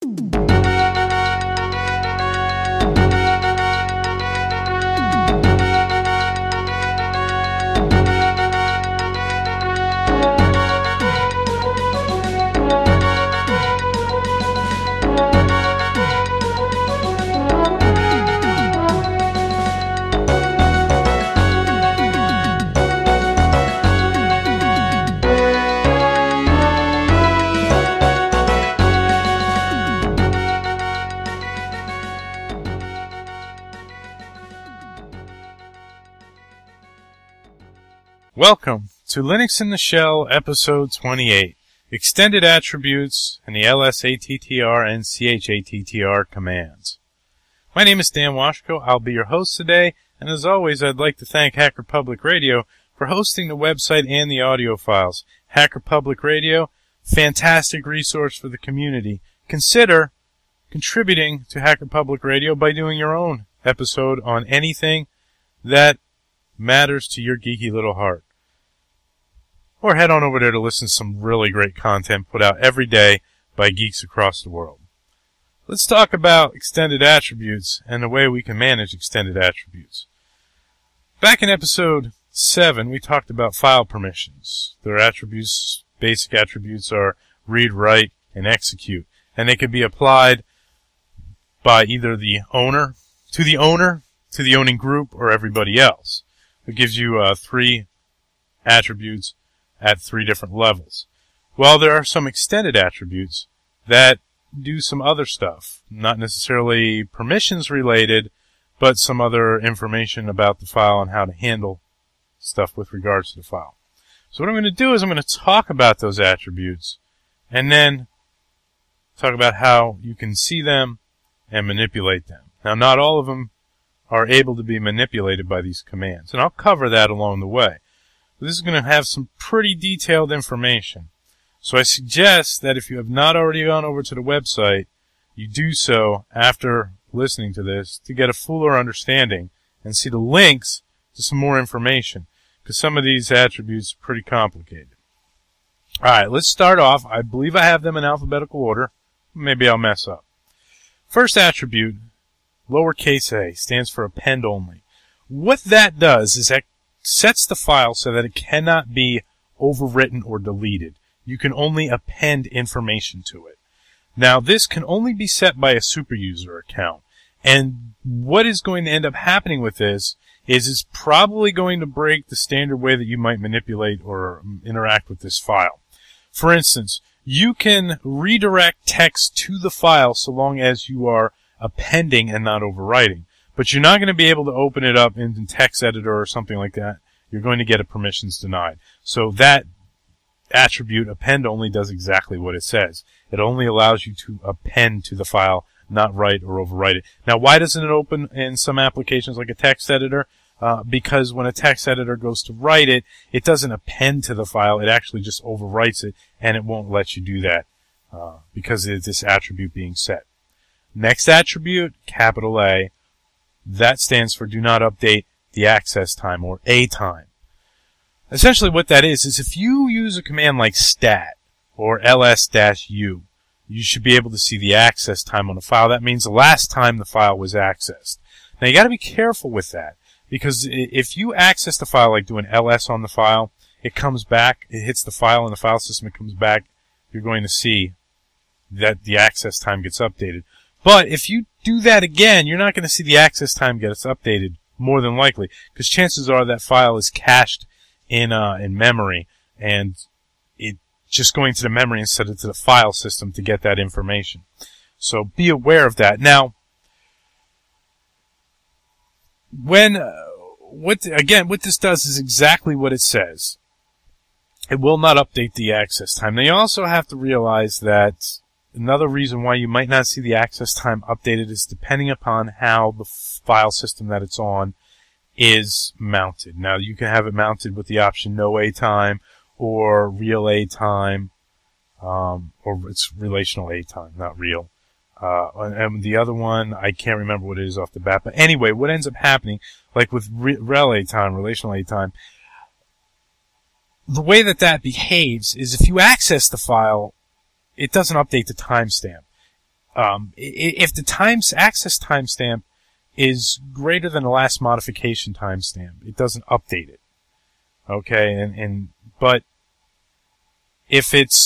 Welcome to Linux in the Shell, episode 28, Extended Attributes and the LSATTR and CHATTR commands. My name is Dan Washko. I'll be your host today, and as always, I'd like to thank Hacker Public Radio for hosting the website and the audio files. Hacker Public Radio, fantastic resource for the community. Consider contributing to Hacker Public Radio by doing your own episode on anything that matters to your geeky little heart. Or head on over there to listen to some really great content put out every day by geeks across the world. Let's talk about extended attributes and the way we can manage extended attributes. Back in episode 7, we talked about file permissions. Their attributes, basic attributes are read, write, and execute. And they can be applied by either the owner, to the owning group, or everybody else. It gives you 3 attributes at 3 different levels. Well, there are some extended attributes that do some other stuff, not necessarily permissions related, but some other information about the file and how to handle stuff with regards to the file. So what I'm going to do is I'm going to talk about those attributes and then talk about how you can see them and manipulate them. Now, not all of them are able to be manipulated by these commands, and I'll cover that along the way. But this is going to have some pretty detailed information. So I suggest that if you have not already gone over to the website, you do so after listening to this to get a fuller understanding and see the links to some more information, because some of these attributes are pretty complicated. Alright, let's start off. I believe I have them in alphabetical order. Maybe I'll mess up. First attribute, lowercase a, stands for append only. What that does is that sets the file so that it cannot be overwritten or deleted. You can only append information to it. Now, this can only be set by a superuser account. And what is going to end up happening with this is it's probably going to break the standard way that you might manipulate or interact with this file. For instance, you can redirect text to the file so long as you are appending and not overwriting. But you're not going to be able to open it up in text editor or something like that. You're going to get a permissions denied. So that attribute, append only, does exactly what it says. It only allows you to append to the file, not write or overwrite it. Now, why doesn't it open in some applications like a text editor? Because when a text editor goes to write it, it doesn't append to the file. It actually just overwrites it, and it won't let you do that because of this attribute being set. Next attribute, capital A, that stands for do not update the access time, or A time. Essentially what that is if you use a command like stat or ls-u, you should be able to see the access time on the file. That means the last time the file was accessed. Now you got to be careful with that, because if you access the file like doing ls on the file, it comes back, it hits the file in the file system, it comes back, you're going to see that the access time gets updated. But if you do that again, you're not going to see the access time gets updated, more than likely, because chances are that file is cached in memory, and it just going to the memory instead of to the file system to get that information. So be aware of that. Now, what this does is exactly what it says. It will not update the access time. Now, you also have to realize that another reason why you might not see the access time updated is depending upon how the file system that it's on is mounted. Now, you can have it mounted with the option no A time or real A time, or it's relational A time, not real. And the other one, I can't remember what it is off the bat. But anyway, what ends up happening, like with rel A time, relational A time, the way that behaves is if you access the file, it doesn't update the timestamp. if the access timestamp is greater than the last modification timestamp, it doesn't update it. Okay, but if it's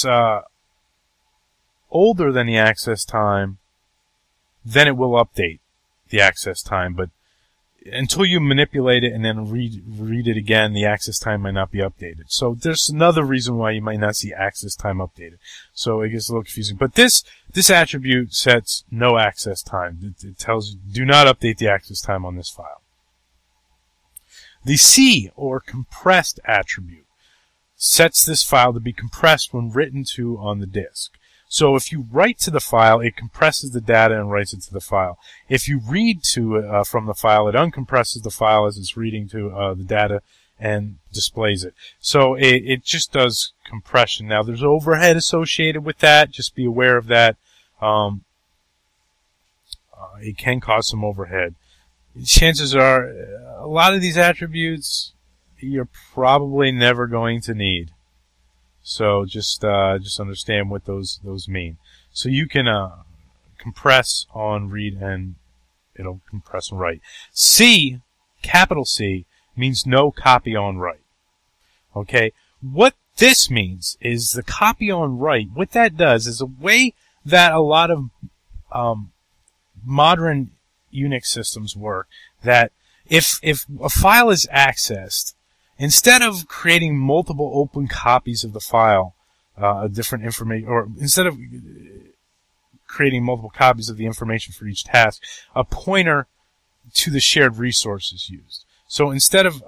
older than the access time, then it will update the access time. But until you manipulate it and then read it again, the access time might not be updated. So there's another reason why you might not see access time updated. So it gets a little confusing. But this attribute sets no access time. It tells you, do not update the access time on this file. The C, or compressed attribute, sets this file to be compressed when written to on the disk. So if you write to the file, it compresses the data and writes it to the file. If you read to from the file, it uncompresses the file as it's reading to the data and displays it. So it just does compression. Now there's overhead associated with that. Just be aware of that. It can cause some overhead. Chances are, a lot of these attributes you're probably never going to need. So just understand what those mean. So you can compress on read and it'll compress on write. C, capital C, means no copy on write. Okay? What this means is the copy on write. What that does is a way that a lot of modern Unix systems work, that if a file is accessed, instead of creating multiple open copies of the file, different information, or instead of creating multiple copies of the information for each task, a pointer to the shared resource is used. So instead of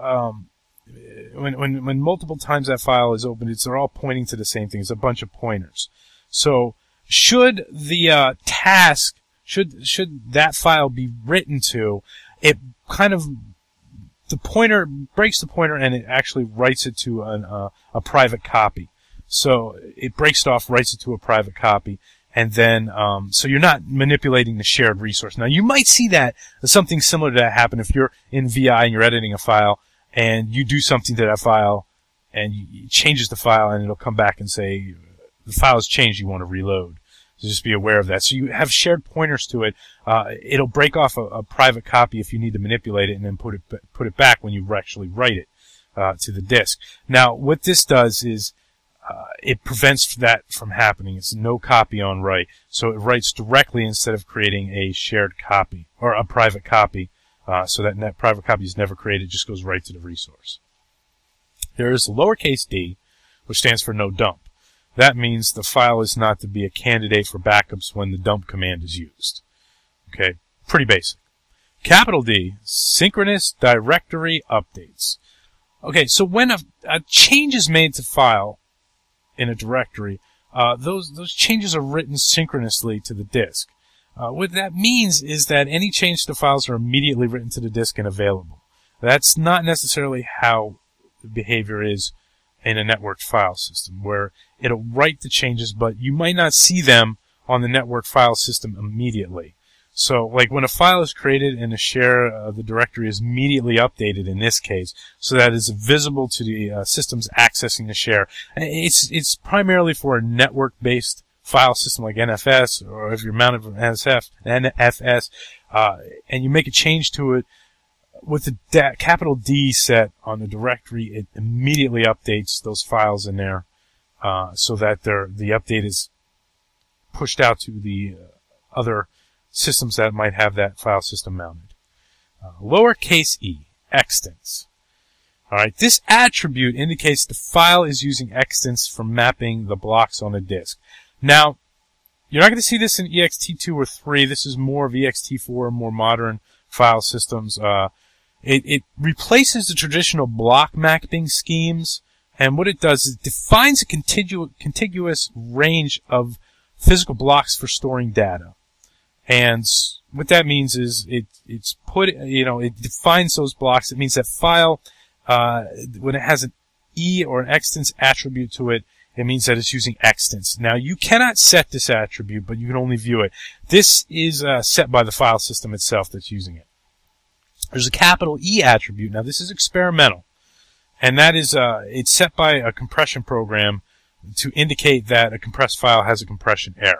when multiple times that file is opened, they're all pointing to the same thing. It's a bunch of pointers. So should the task, should that file be written to, it kind of, the pointer breaks the pointer and it actually writes it to a private copy. So it breaks it off, writes it to a private copy, and then so you're not manipulating the shared resource. Now you might see that something similar to that happen if you're in VI and you're editing a file and you do something to that file and it changes the file and it'll come back and say the file has changed, you want to reload. So just be aware of that. So you have shared pointers to it. It'll break off a private copy if you need to manipulate it, and then put it back when you actually write it to the disk. Now, what this does is it prevents that from happening. It's no copy on write, so it writes directly instead of creating a shared copy or a private copy. So that private copy is never created; it just goes right to the resource. There is lowercase d, which stands for no dump. That means the file is not to be a candidate for backups when the dump command is used. Okay, pretty basic. Capital D, synchronous directory updates. Okay, so when a change is made to file in a directory, those changes are written synchronously to the disk. What that means is that any change to files are immediately written to the disk and available. That's not necessarily how the behavior is in a networked file system, where it'll write the changes, but you might not see them on the network file system immediately. So, like when a file is created and the share, the directory is immediately updated in this case, so that it's visible to the systems accessing the share. It's primarily for a network-based file system like NFS, or if you're mounted for NFS, and you make a change to it, with the capital D set on the directory, it immediately updates those files in there, so that the update is pushed out to the other systems that might have that file system mounted. Lowercase e, extents. Alright, this attribute indicates the file is using extents for mapping the blocks on the disk. Now, you're not going to see this in ext2 or 3. This is more of ext4, more modern file systems. It replaces the traditional block mapping schemes, and what it does is it defines a contiguous range of physical blocks for storing data. And what that means is it defines those blocks. It means that file, when it has an E or an extents attribute to it, it means that it's using extents. Now, you cannot set this attribute, but you can only view it. This is set by the file system itself that's using it. There's a capital E attribute. Now, this is experimental, and that is it's set by a compression program to indicate that a compressed file has a compression error.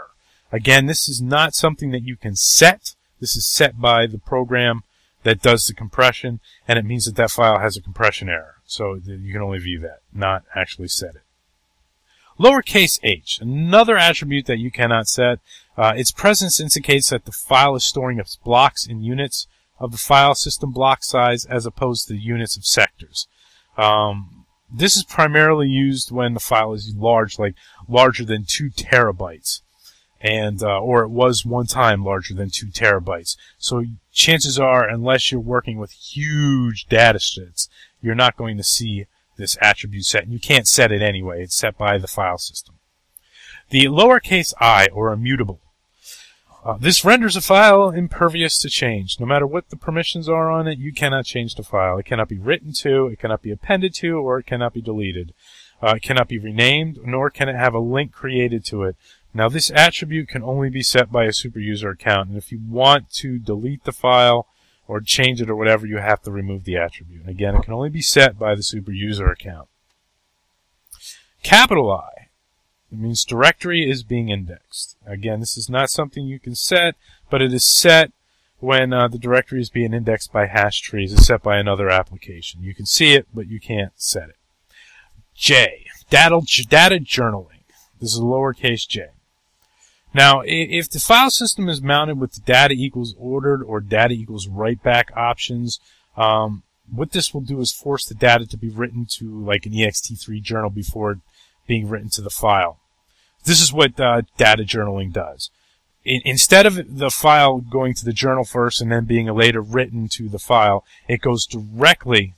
Again, this is not something that you can set. This is set by the program that does the compression, and it means that that file has a compression error. So you can only view that, not actually set it. Lowercase h, another attribute that you cannot set. Its presence indicates that the file is storing its blocks in units of the file system block size as opposed to units of sectors. This is primarily used when the file is large, like larger than 2 terabytes. And or it was one time larger than 2 terabytes. So chances are, unless you're working with huge data sets, you're not going to see this attribute set. And you can't set it anyway. It's set by the file system. The lowercase I, or immutable. This renders a file impervious to change. No matter what the permissions are on it, you cannot change the file. It cannot be written to, it cannot be appended to, or it cannot be deleted. It cannot be renamed, nor can it have a link created to it. Now, this attribute can only be set by a superuser account, and if you want to delete the file or change it or whatever, you have to remove the attribute. And again, it can only be set by the superuser account. Capital I, it means directory is being indexed. Again, this is not something you can set, but it is set when the directory is being indexed by hash trees. It's set by another application. You can see it, but you can't set it. J, data journaling. This is lowercase j. Now, if the file system is mounted with the data equals ordered or data equals write back options, what this will do is force the data to be written to like an ext3 journal before being written to the file. This is what data journaling does. Instead of the file going to the journal first and then being later written to the file, it goes directly.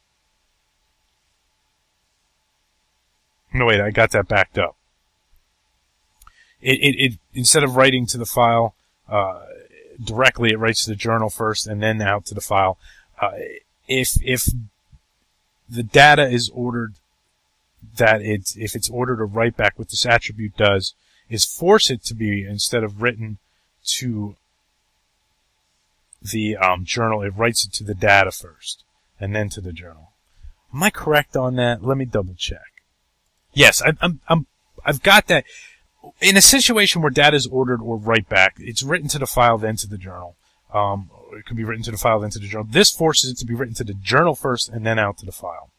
No, wait, I got that backed up. It instead of writing to the file directly, it writes to the journal first and then out to the file. If the data is ordered, if it's ordered a write back, what this attribute does is force it to be, instead of written to the journal, it writes it to the data first and then to the journal. Am I correct on that? Let me double check. Yes, I've got that. In a situation where data is ordered or write back, it's written to the file, then to the journal. It can be written to the file, then to the journal. This forces it to be written to the journal first and then out to the file.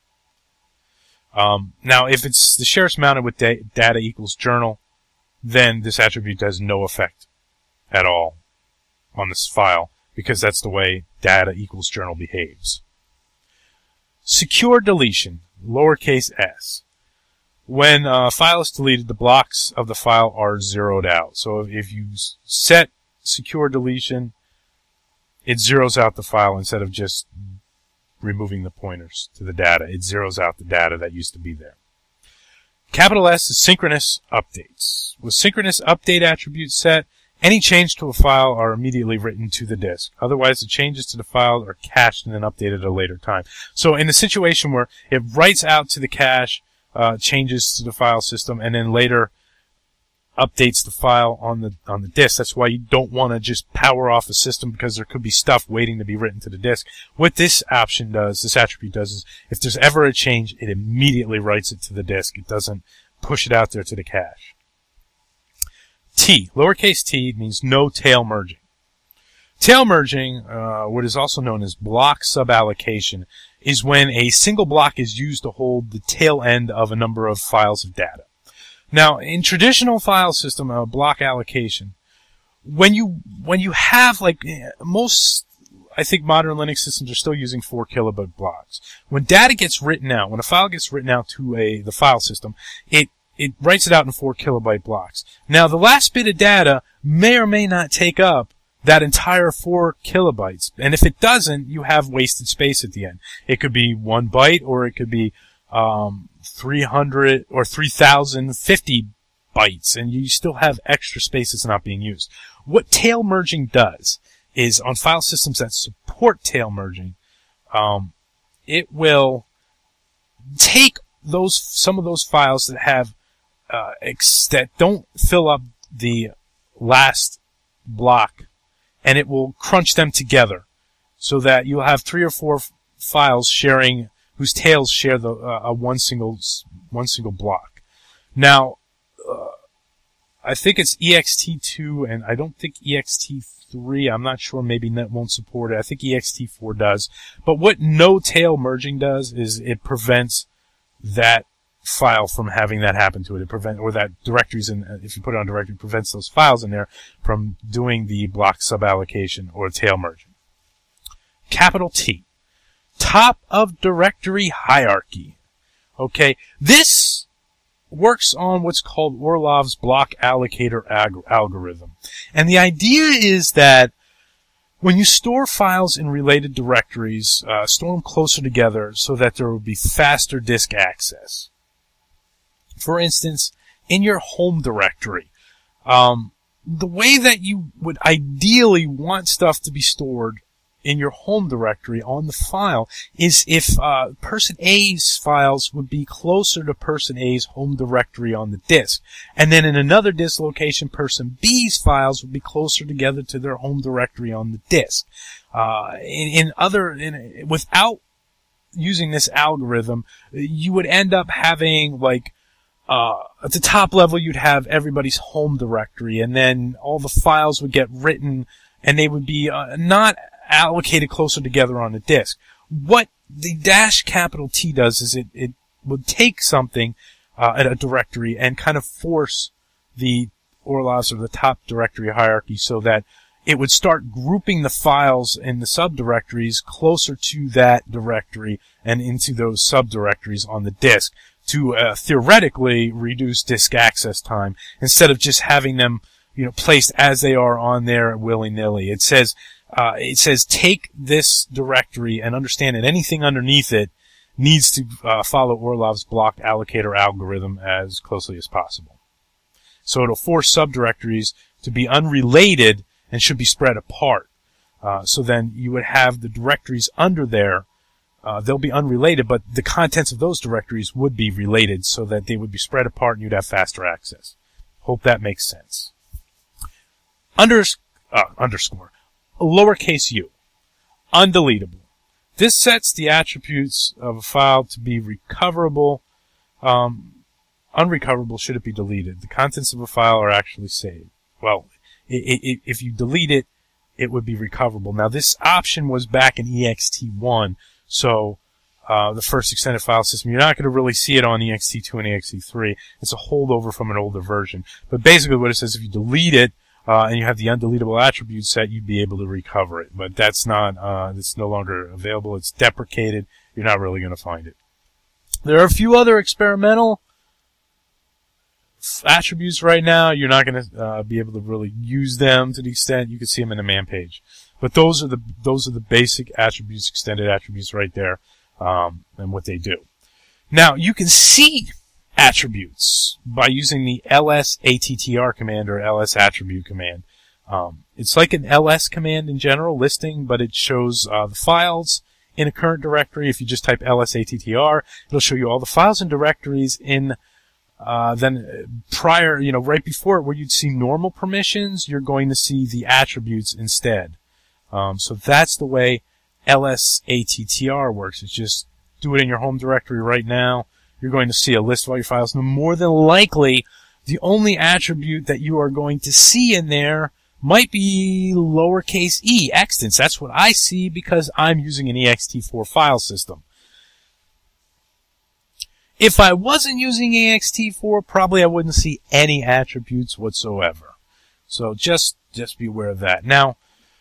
Now, if it's the sheriff's mounted with data equals journal, then this attribute has no effect at all on this file, because that's the way data equals journal behaves. Secure deletion, lowercase s. When a file is deleted, the blocks of the file are zeroed out. So if you set secure deletion, it zeroes out the file instead of just removing the pointers to the data. It zeroes out the data that used to be there. Capital S is synchronous updates. With synchronous update attribute set, any change to a file are immediately written to the disk. Otherwise, the changes to the file are cached and then updated at a later time. So in the situation where it writes out to the cache, changes to the file system, and then later updates the file on the disk. That's why you don't want to just power off a system, because there could be stuff waiting to be written to the disk. What this option does, this attribute does, is if there's ever a change, it immediately writes it to the disk. It doesn't push it out there to the cache. T, lowercase t, means no tail merging. Tail merging, what is also known as block suballocation, is when a single block is used to hold the tail end of a number of files of data. Now, in traditional file system, block allocation, when you have, like, most, I think modern Linux systems are still using 4 kilobyte blocks. When data gets written out, when a file gets written out to the file system, it writes it out in 4 kilobyte blocks. Now, the last bit of data may or may not take up that entire 4 kilobytes. And if it doesn't, you have wasted space at the end. It could be 1 byte, or it could be 300 or 3050 bytes, and you still have extra space that's not being used. What tail merging does is, on file systems that support tail merging, it will take some of those files that have that don't fill up the last block, and it will crunch them together so that you'll have 3 or 4 files sharing, whose tails share the one single block. Now, I think it's ext2, and I don't think ext3. I'm not sure. Maybe Net won't support it. I think ext4 does. But what no-tail merging does is it prevents that file from having that happen to it. Or that directories if you put it on directory, it prevents those files in there from doing the block suballocation or tail merging. Capital T. Top of directory hierarchy. Okay. This works on what's called Orlov's block allocator algorithm. And the idea is that when you store files in related directories, store them closer together so that there will be faster disk access. For instance, in your home directory, the way that you would ideally want stuff to be stored in your home directory on the file is if person A's files would be closer to person A's home directory on the disk. And then in another disk location, person B's files would be closer together to their home directory on the disk. Without using this algorithm, you would end up having at the top level, you'd have everybody's home directory, and then all the files would get written, and they would be not allocated closer together on the disk. What the -T does is it would take something at a directory and kind of force the Orlov's or the top directory hierarchy so that it would start grouping the files in the subdirectories closer to that directory and into those subdirectories on the disk to theoretically reduce disk access time instead of just having them placed as they are on there willy-nilly. It says take this directory and understand that anything underneath it needs to follow Orlov's block allocator algorithm as closely as possible. So it'll force subdirectories to be unrelated and should be spread apart. So then you would have the directories under there. They'll be unrelated, but the contents of those directories would be related so that they would be spread apart and you'd have faster access. Hope that makes sense. Underscore. Lowercase u. Undeletable. This sets the attributes of a file to be recoverable. Unrecoverable should it be deleted. The contents of a file are actually saved. Well, if you delete it, it would be recoverable. Now, this option was back in ext1, so the first extended file system. You're not going to really see it on ext2 and ext3. It's a holdover from an older version. But basically what it says, if you delete it, and you have the undeletable attribute set, you'd be able to recover it. But that's not, it's no longer available. It's deprecated. You're not really going to find it. There are a few other experimental attributes right now. You're not going to be able to really use them to the extent you can see them in the man page. But those are the basic attributes, extended attributes right there, and what they do. Now, you can see attributes by using the lsattr command or lsattribute command. It's like an ls command in general, listing, but it shows the files in a current directory. If you just type lsattr, it'll show you all the files and directories in then prior, right before it, where you'd see normal permissions, you're going to see the attributes instead. So that's the way lsattr works. It's just do it in your home directory right now. You're going to see a list of all your files. And more than likely, the only attribute that you are going to see in there might be lowercase e, extents. That's what I see because I'm using an ext4 file system. If I wasn't using ext4, probably I wouldn't see any attributes whatsoever. So just be aware of that. Now,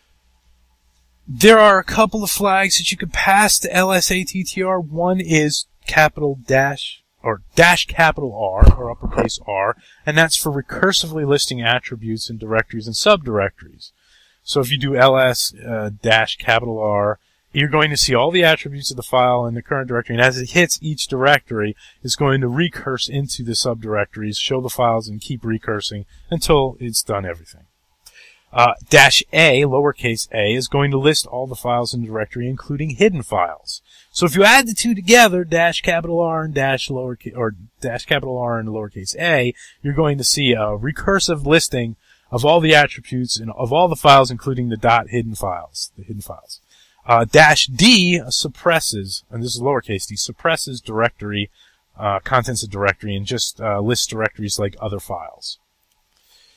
there are a couple of flags that you could pass to lsattr. One is capital dash or dash capital R or uppercase R, and that's for recursively listing attributes in directories and subdirectories. So if you do ls dash capital R, you're going to see all the attributes of the file in the current directory, and as it hits each directory, it's going to recurse into the subdirectories, show the files, and keep recursing until it's done everything. Dash A, lowercase a, is going to list all the files in the directory, including hidden files. So if you add the two together, dash capital R and dash capital R and lowercase a, you're going to see a recursive listing of all the attributes and of all the files, including the hidden files, the hidden files. Dash D suppresses, and this is lowercase d, suppresses directory, contents of directory and just lists directories like other files.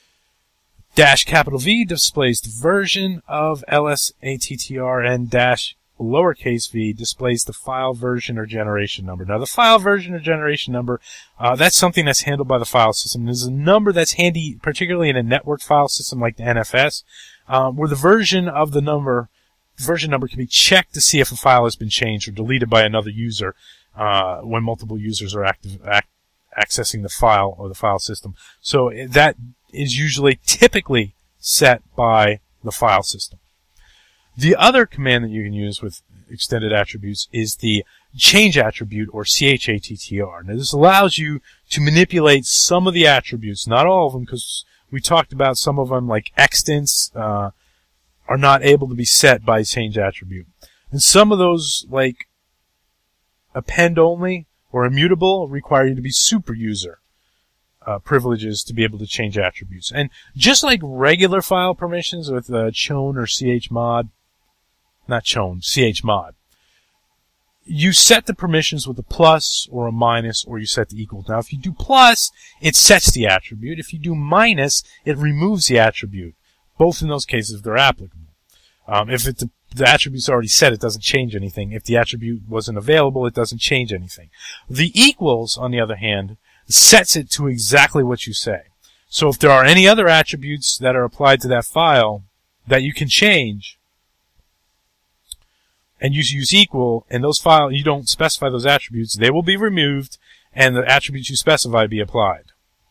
Dash capital V displays the version of LSATTR, and dash lowercase v displays the file version or generation number. Now, the file version or generation number, that's something that's handled by the file system. There's a number that's handy, particularly in a network file system like the NFS, where the version number can be checked to see if a file has been changed or deleted by another user when multiple users are accessing the file or the file system. So that is typically set by the file system. The other command that you can use with extended attributes is the change attribute, or CHATTR. Now, this allows you to manipulate some of the attributes, not all of them, because we talked about some of them, like extents, are not able to be set by change attribute. And some of those, like append only or immutable, require you to be super user privileges to be able to change attributes. And just like regular file permissions with chown or chmod, not chown, chmod, you set the permissions with a plus or a minus, or you set the equal. Now, if you do plus, it sets the attribute. If you do minus, it removes the attribute. Both in those cases, they're applicable. If the attribute's already set, it doesn't change anything. If the attribute wasn't available, it doesn't change anything. The equals, on the other hand, sets it to exactly what you say. So if there are any other attributes that are applied to that file that you can change, and you use equal, and those files, you don't specify those attributes, they will be removed, and the attributes you specify be applied.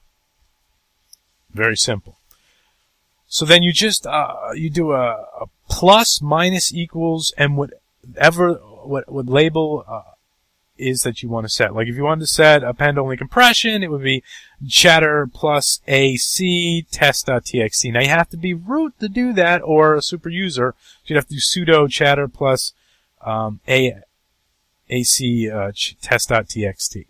Very simple. So then you just, you do a plus, minus, equals, and whatever, what label, is that you want to set. Like if you wanted to set append only compression, it would be chatter plus AC test.txt. Now you have to be root to do that, or a super user. So you'd have to do sudo chatter plus AC test.txt.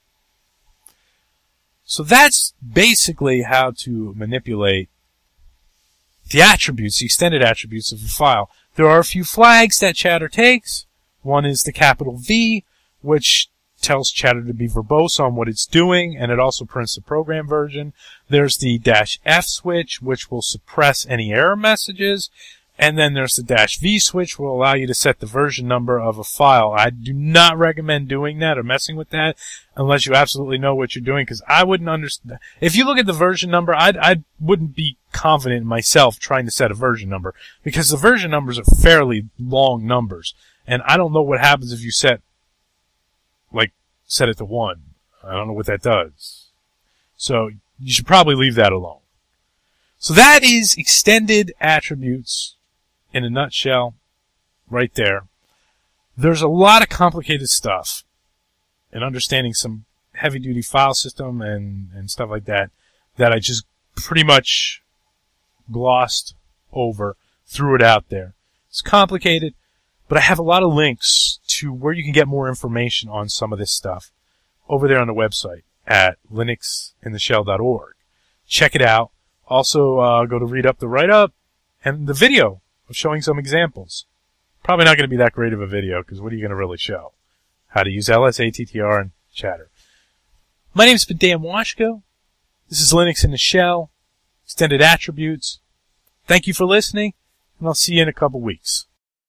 So that's basically how to manipulate the attributes, the extended attributes of a file. There are a few flags that chatter takes. One is the capital V, which tells chatter to be verbose on what it's doing, and it also prints the program version. There's the -F switch, which will suppress any error messages. And then there's the -V switch, which will allow you to set the version number of a file. I do not recommend doing that or messing with that unless you absolutely know what you're doing, because I wouldn't understand. If you look at the version number, I wouldn't be confident in myself trying to set a version number, because the version numbers are fairly long numbers. And I don't know what happens if you set it to 1. I don't know what that does. So you should probably leave that alone. So that is extended attributes in a nutshell right there. There's a lot of complicated stuff in understanding some heavy-duty file system and stuff like that I just pretty much glossed over, threw it out there. It's complicated, but I have a lot of links to where you can get more information on some of this stuff over there on the website at linuxintheshell.org. Check it out. Also, go to read up the write-up and the video of showing some examples. Probably not going to be that great of a video, because what are you going to really show? How to use LSATTR and chatter. My name's been Dan Washko. This is Linux in the Shell, extended attributes. Thank you for listening, and I'll see you in a couple weeks.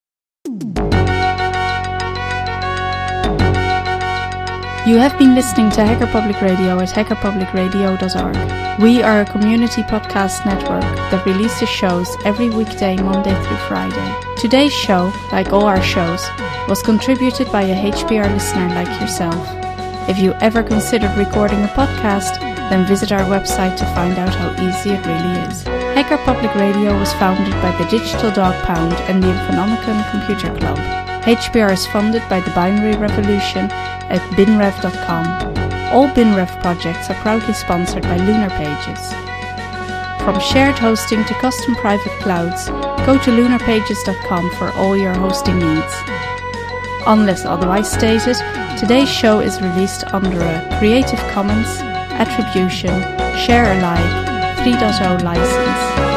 You have been listening to Hacker Public Radio at hackerpublicradio.org. We are a community podcast network that releases shows every weekday, Monday through Friday. Today's show, like all our shows, was contributed by a HPR listener like yourself. If you ever considered recording a podcast, then visit our website to find out how easy it really is. Hacker Public Radio was founded by the Digital Dog Pound and the Infonomicon Computer Club. HPR is funded by the Binary Revolution at binrev.com. All BinRev projects are proudly sponsored by Lunar Pages. From shared hosting to custom private clouds, go to lunarpages.com for all your hosting needs. Unless otherwise stated, today's show is released under a Creative Commons Attribution Share Alike 3.0 license.